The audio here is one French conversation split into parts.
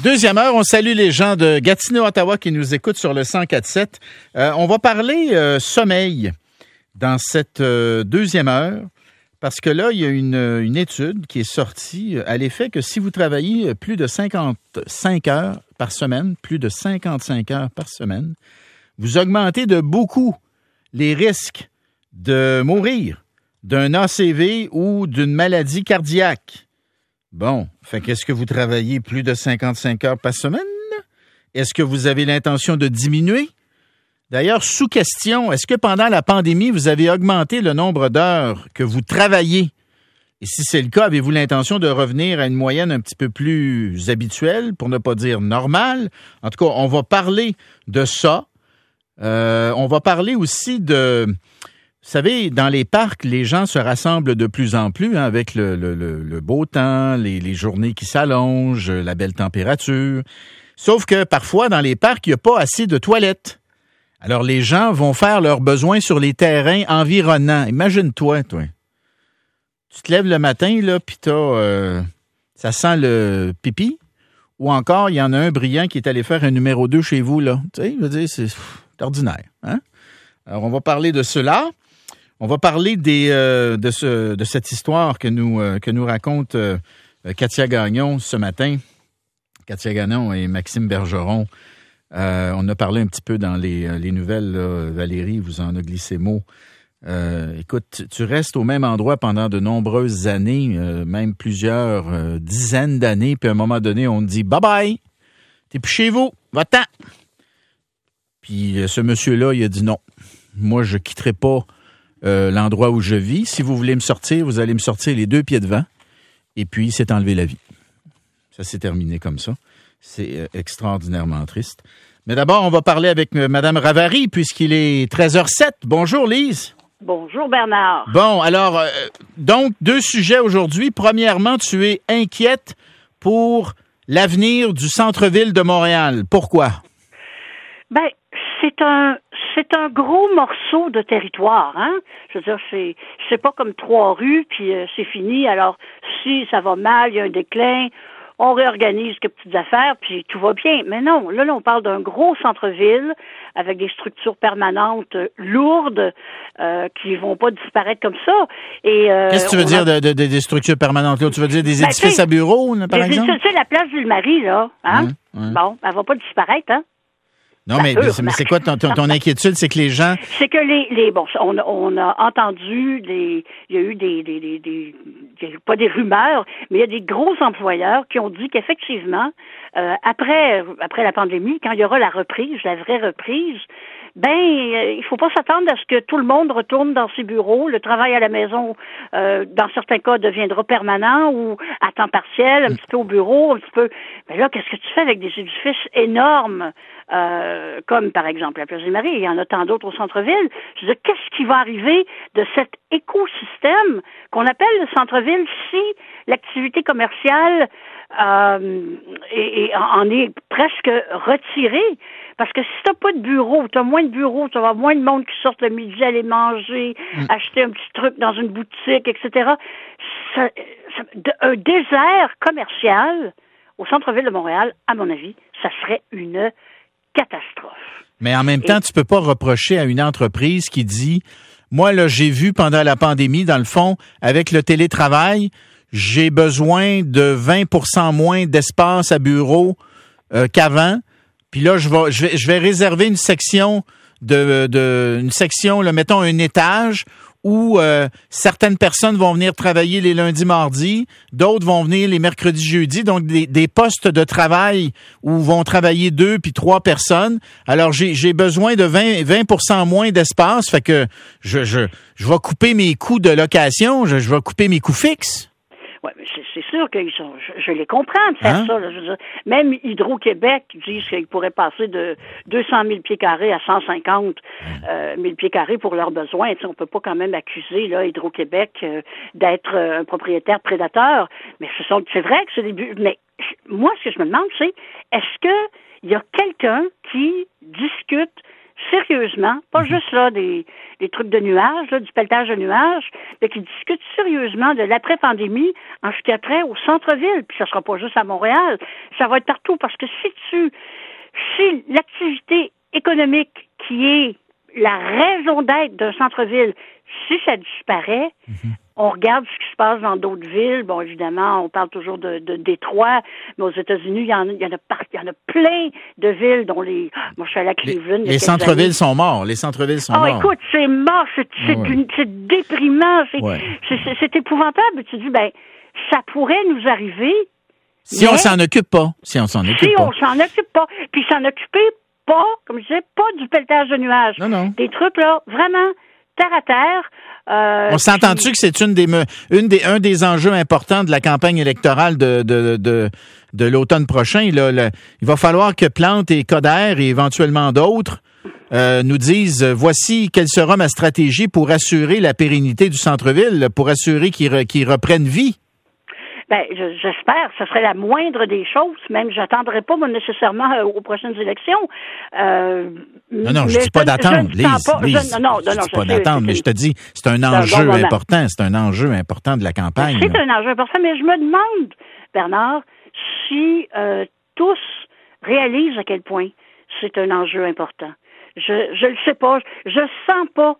Deuxième heure, on salue les gens de Gatineau, Ottawa qui nous écoutent sur le 104.7. On va parler sommeil dans cette deuxième heure parce que là, il y a une étude qui est sortie à l'effet que si vous travaillez plus de 55 heures par semaine, plus de 55 heures par semaine, vous augmentez de beaucoup les risques de mourir d'un ACV ou d'une maladie cardiaque. Bon, fait qu'est-ce que vous travaillez plus de 55 heures par semaine? Est-ce que vous avez l'intention de diminuer? D'ailleurs, sous question, est-ce que pendant la pandémie, vous avez augmenté le nombre d'heures que vous travaillez? Et si c'est le cas, avez-vous l'intention de revenir à une moyenne un petit peu plus habituelle, pour ne pas dire normale? En tout cas, on va parler de ça. On va parler aussi de... Vous savez, dans les parcs, les gens se rassemblent de plus en plus avec le beau temps, les journées qui s'allongent, la belle température. Sauf que parfois, dans les parcs, il n'y a pas assez de toilettes. Alors, les gens vont faire leurs besoins sur les terrains environnants. Imagine-toi, toi. Tu te lèves le matin, là, puis ça sent le pipi. Ou encore, il y en a un brillant qui est allé faire un numéro 2 chez vous, là. Tu sais, je veux dire, c'est ordinaire, hein? Alors, on va parler de cela. On va parler de cette histoire que nous raconte Katia Gagnon ce matin. Katia Gagnon et Maxime Bergeron. On a parlé un petit peu dans les nouvelles. Là. Valérie vous en a glissé mot. Écoute, tu restes au même endroit pendant de nombreuses années, même plusieurs dizaines d'années, puis à un moment donné, on te dit « Bye-bye! T'es plus chez vous! Va-t'en! » Puis ce monsieur-là, il a dit « Non, moi, je quitterai pas l'endroit où je vis. Si vous voulez me sortir, vous allez me sortir les 2 pieds devant. » Et puis, il s'est enlevé la vie. Ça s'est terminé comme ça. C'est extraordinairement triste. Mais d'abord, on va parler avec Mme Ravary, puisqu'il est 13h07. Bonjour, Lise. Bonjour, Bernard. Bon, alors, donc, 2 sujets aujourd'hui. Premièrement, tu es inquiète pour l'avenir du centre-ville de Montréal. Pourquoi? Ben, c'est un gros morceau de territoire, hein. Je veux dire, c'est pas comme 3 rues, puis c'est fini. Alors, si ça va mal, il y a un déclin, on réorganise quelques petites affaires, puis tout va bien. Mais non, là, on parle d'un gros centre-ville avec des structures permanentes lourdes qui vont pas disparaître comme ça. Et qu'est-ce que tu veux dire des structures permanentes? Là? Tu veux dire des édifices à bureaux, là, par exemple? Tu sais, la place Ville-Marie, là, hein? Bon, elle va pas disparaître, hein? Non, mais c'est quoi ton inquiétude? C'est que les gens... C'est que bon, on a entendu il y a eu pas des rumeurs, mais il y a des gros employeurs qui ont dit qu'effectivement, après la pandémie, quand il y aura la reprise, la vraie reprise, il faut pas s'attendre à ce que tout le monde retourne dans ses bureaux. Le travail à la maison, dans certains cas, deviendra permanent ou à temps partiel, un petit peu au bureau, un petit peu. Mais là, qu'est-ce que tu fais avec des édifices énormes, comme par exemple la Place des Maries? Il y en a tant d'autres au centre-ville. Je veux dire, qu'est-ce qui va arriver de cet écosystème qu'on appelle le centre-ville si l'activité commerciale en est presque retirée? Parce que si t'as pas de bureau, t'as moins de bureaux, tu vas avoir moins de monde qui sortent le midi aller manger, acheter un petit truc dans une boutique, etc. Un désert commercial au centre-ville de Montréal, à mon avis, ça serait une catastrophe. Mais en même temps, tu peux pas reprocher à une entreprise qui dit, moi, là, j'ai vu pendant la pandémie, dans le fond, avec le télétravail, j'ai besoin de 20% moins d'espace à bureau qu'avant. Puis là, je vais réserver une section une section, là, mettons un étage où certaines personnes vont venir travailler les lundis, mardis, d'autres vont venir les mercredis, jeudis, donc des postes de travail où vont travailler 2 puis 3 personnes. Alors j'ai besoin de 20% moins d'espace, fait que je vais couper mes coûts de location, je vais couper mes coûts fixes. Oui, mais c'est sûr que je les comprends de faire ça. Là, je veux dire, même Hydro-Québec disent qu'ils pourraient passer de 200 000 pieds carrés à 150 000 pieds carrés pour leurs besoins. Tu sais, on peut pas quand même accuser là Hydro-Québec d'être un propriétaire prédateur. Mais c'est vrai que c'est des buts. Mais moi, ce que je me demande, c'est est-ce que il y a quelqu'un qui discute sérieusement, pas juste là des trucs de nuages, là, du pelletage de nuages, mais qui discutent sérieusement de l'après-pandémie en ce qui a trait au centre-ville. Puis ça sera pas juste à Montréal, ça va être partout, parce que si l'activité économique qui est la raison d'être d'un centre-ville, si ça disparaît, on regarde ce qui se passe dans d'autres villes. Bon, évidemment, on parle toujours de Détroit, mais aux États-Unis, il y en a plein de villes dont moi, je suis allée à Cleveland. Les centres-villes sont morts. Les centres-villes sont morts. Écoute, c'est mort. C'est déprimant. C'est épouvantable. Tu dis, ça pourrait nous arriver. Si on s'en occupe pas. Si on s'en occupe pas. Puis s'en occuper pas, comme je disais, pas du pelletage de nuages. Non. Des trucs, là, vraiment terre à terre. On s'entend-tu que c'est un des enjeux importants de la campagne électorale de l'automne prochain? Là, il va falloir que Plante et Coder et éventuellement d'autres nous disent voici quelle sera ma stratégie pour assurer la pérennité du centre-ville, pour assurer qu'il reprenne vie. J'espère. Ce serait la moindre des choses. Même, j'attendrai pas, moi, nécessairement aux prochaines élections. Non, je dis pas d'attendre, Lise. Non, je dis pas d'attendre, mais je te dis, c'est un enjeu important. C'est un enjeu important de la campagne. C'est un enjeu important, mais je me demande, Bernard, si tous réalisent à quel point c'est un enjeu important. Je le sais pas. Je sens pas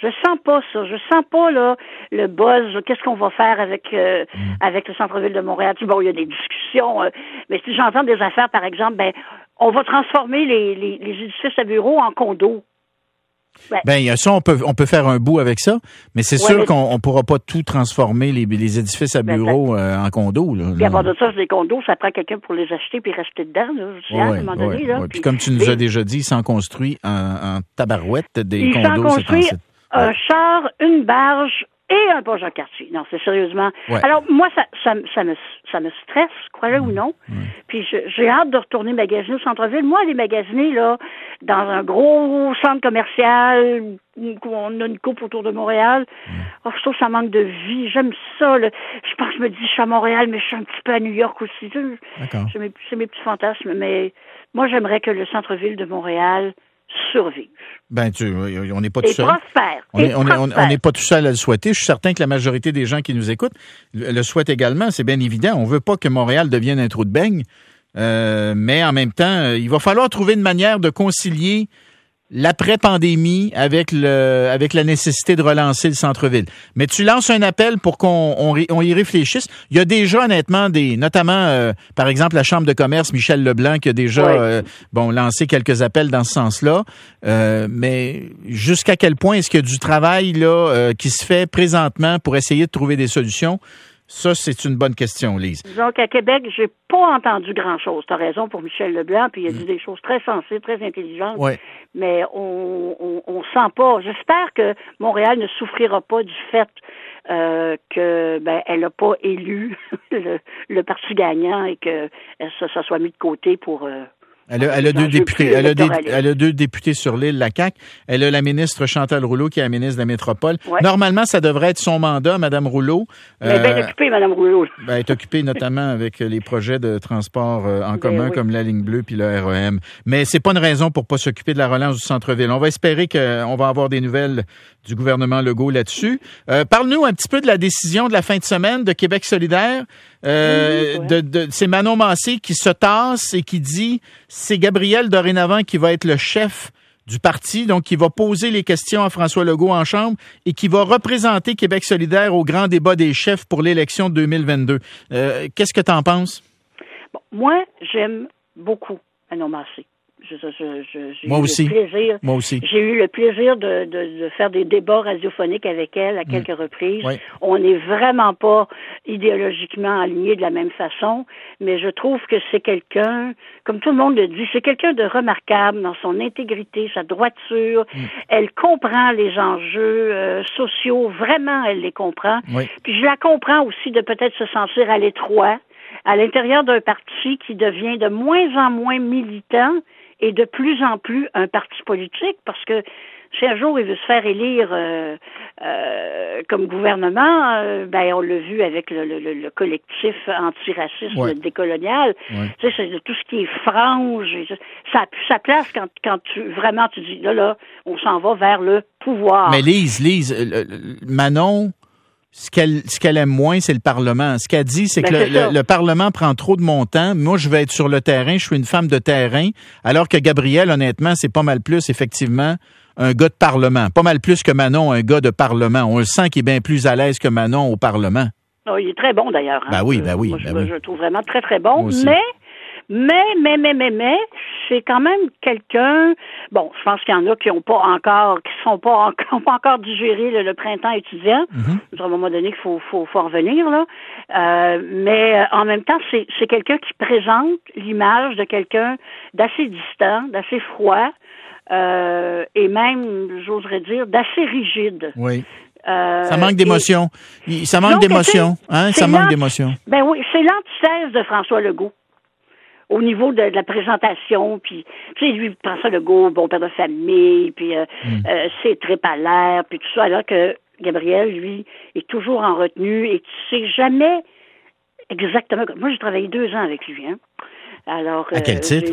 ça. Je sens pas là le buzz. Qu'est-ce qu'on va faire avec le centre-ville de Montréal? Bon, il y a des discussions, mais si j'entends des affaires, par exemple, on va transformer les édifices à bureaux en condos. Il y a ça, on peut faire un bout avec ça, mais c'est sûr qu'on pourra pas tout transformer les édifices à bureaux en condos. Là. Puis à part de ça, les condos, ça prend quelqu'un pour les acheter puis rester dedans, là, à un moment donné. Là. Puis comme tu nous as déjà dit, ils s'en construisent en tabarouette des condos. Un char, une barge et un poche de quartier. Non, c'est sérieusement. Ouais. Alors, moi, ça me stresse, croyez-le ou non. Puis j'ai hâte de retourner magasiner au centre-ville. Moi, aller magasiner, là, dans un gros centre commercial, où on a une coupe autour de Montréal, je trouve que ça manque de vie. J'aime ça, là. Je me dis, je suis à Montréal, mais je suis un petit peu à New York aussi. C'est mes petits fantasmes, mais moi, j'aimerais que le centre-ville de Montréal survivre. On n'est pas tout seul. Prospère. On n'est pas tout seul à le souhaiter. Je suis certain que la majorité des gens qui nous écoutent le souhaitent également. C'est bien évident. On veut pas que Montréal devienne un trou de beigne. Mais en même temps, il va falloir trouver une manière de concilier l'après-pandémie avec la nécessité de relancer le centre-ville. Mais tu lances un appel pour qu'on y réfléchisse. Il y a déjà, honnêtement, notamment, par exemple, la Chambre de commerce, Michel Leblanc, qui a déjà lancé quelques appels dans ce sens-là. Mais jusqu'à quel point est-ce qu'il y a du travail là qui se fait présentement pour essayer de trouver des solutions? Ça, c'est une bonne question, Lise. Disons qu'à Québec, j'ai pas entendu grand-chose. Tu as raison pour Michel Leblanc, puis il a dit des choses très sensées, très intelligentes. Ouais. Mais on sent pas. J'espère que Montréal ne souffrira pas du fait que elle n'a pas élu le parti gagnant et que ça soit mis de côté pour. Elle a deux députés. Elle a deux députés sur l'île, la CAQ. Elle a la ministre Chantal Rouleau, qui est la ministre de la Métropole. Ouais. Normalement, ça devrait être son mandat, Mme Rouleau. Elle est bien occupée, Mme Rouleau. Elle est occupée notamment avec les projets de transport en commun, comme la ligne bleue puis le REM. Mais c'est pas une raison pour pas s'occuper de la relance du centre-ville. On va espérer qu'on va avoir des nouvelles du gouvernement Legault là-dessus. Parle-nous un petit peu de la décision de la fin de semaine de Québec solidaire. C'est Manon Massé qui se tasse et qui dit c'est Gabriel dorénavant qui va être le chef du parti, donc qui va poser les questions à François Legault en Chambre et qui va représenter Québec solidaire au grand débat des chefs pour l'élection de 2022. Qu'est-ce que tu en penses? Bon, moi, j'aime beaucoup Manon Massé. Moi aussi. J'ai eu le plaisir de faire des débats radiophoniques avec elle à quelques reprises. Oui. On n'est vraiment pas idéologiquement alignés de la même façon, mais je trouve que c'est quelqu'un, comme tout le monde le dit, c'est quelqu'un de remarquable dans son intégrité, sa droiture. Elle comprend les enjeux sociaux, vraiment, elle les comprend. Oui. Puis je la comprends aussi de peut-être se sentir à l'étroit à l'intérieur d'un parti qui devient de moins en moins militant et de plus en plus un parti politique, parce que Si un jour il veut se faire élire comme gouvernement, on l'a vu avec le collectif antiraciste décolonial. Tu sais, c'est tout ce qui est frange, ça a plus sa place quand tu dis là, on s'en va vers le pouvoir. Mais Lise, Manon, ce qu'elle aime moins, c'est le Parlement. Ce qu'elle dit, c'est que le Parlement prend trop de mon temps. Moi, je vais être sur le terrain, je suis une femme de terrain, alors que Gabriel, honnêtement, c'est pas mal plus, effectivement, un gars de Parlement. Pas mal plus que Manon, un gars de Parlement. On le sent qu'il est bien plus à l'aise que Manon au Parlement. Oh, il est très bon, d'ailleurs. Hein? Ben oui. Je le trouve vraiment très, très bon. Mais, c'est quand même quelqu'un. Bon, je pense qu'il y en a qui sont pas encore digéré le printemps étudiant. À un moment donné, qu'il faut en revenir là. Mais en même temps, c'est quelqu'un qui présente l'image de quelqu'un d'assez distant, d'assez froid, et même, j'oserais dire, d'assez rigide. Oui. Ça manque d'émotion. Ça manque d'émotion. Ça manque d'émotion. Ben oui, c'est l'antithèse de François Legault. Au niveau de la présentation, puis tu sais, lui, François Legault, bon père de famille, puis c'est très palaire, puis tout ça, alors que Gabriel, lui, est toujours en retenue et tu sais jamais exactement. Moi, j'ai travaillé 2 ans avec lui, hein. Alors, à quel titre?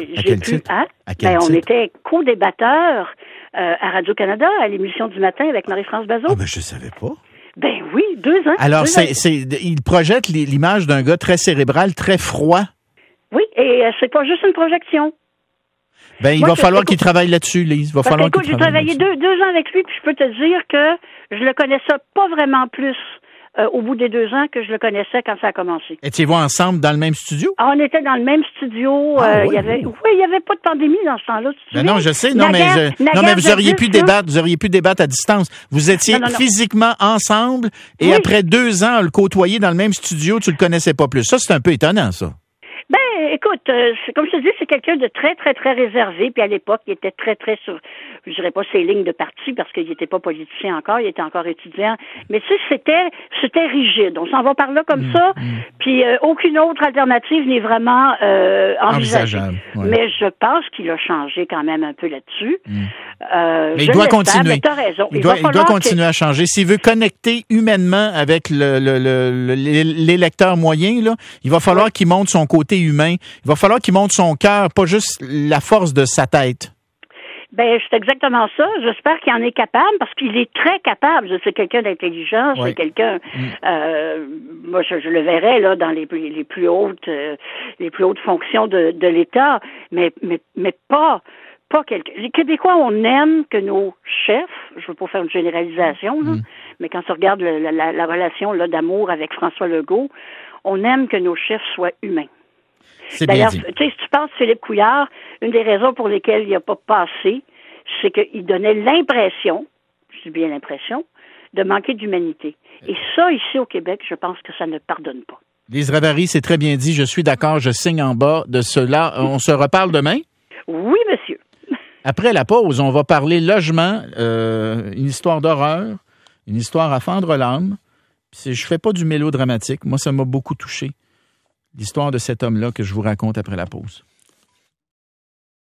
On était co-débatteurs à Radio-Canada, à l'émission du matin avec Marie-France Bazot. Ah, ben, je savais pas. Ben oui, 2 ans. Alors, il projette l'image d'un gars très cérébral, très froid. Oui, et c'est pas juste une projection. Ben, il va falloir qu'il travaille là-dessus, Lise. J'ai travaillé 2 ans avec lui, puis je peux te dire que je le connaissais pas vraiment plus au bout des 2 ans que je le connaissais quand ça a commencé. Étiez-vous ensemble dans le même studio? Ah, on était dans le même studio. Il y avait pas de pandémie dans ce temps-là. Non, je sais. Mais vous auriez pu débattre. Vous auriez pu débattre à distance. Vous étiez physiquement ensemble et après 2 ans, le côtoyer dans le même studio, tu le connaissais pas plus. Ça, c'est un peu étonnant, ça. Ben, écoute, comme je te dis, c'est quelqu'un de très, très, très réservé. Puis à l'époque, il était très, très sur, je dirais pas ses lignes de parti parce qu'il n'était pas politicien encore, il était encore étudiant. Mais tu sais, c'était rigide. On s'en va par là comme ça. Puis aucune autre alternative n'est vraiment envisageable. Ouais. Mais je pense qu'il a changé quand même un peu là-dessus. Mais il doit continuer. Mais t'as raison. Il doit continuer à changer. S'il veut connecter humainement avec l'électeur moyen, là, il va falloir qu'il montre son côté humain. Il va falloir qu'il montre son cœur, pas juste la force de sa tête. Ben, c'est exactement ça. J'espère qu'il en est capable, parce qu'il est très capable. C'est quelqu'un d'intelligent, c'est quelqu'un. Moi, je le verrais là dans les plus hautes fonctions de l'État, mais pas quelqu'un. Les Québécois, on aime que nos chefs, je veux pas faire une généralisation, là, mais quand on regarde la relation là d'amour avec François Legault, on aime que nos chefs soient humains. D'ailleurs, tu sais, si tu penses Philippe Couillard, une des raisons pour lesquelles il n'a pas passé, c'est qu'il donnait l'impression, je dis bien l'impression, de manquer d'humanité. Et ça, ici au Québec, je pense que ça ne pardonne pas. Lise Ravary, c'est très bien dit. Je suis d'accord, je signe en bas de cela. On se reparle demain? Oui, monsieur. Après la pause, on va parler logement, une histoire d'horreur, une histoire à fendre l'âme. Je fais pas du mélodramatique. Moi, ça m'a beaucoup touché. L'histoire de cet homme-là que je vous raconte après la pause.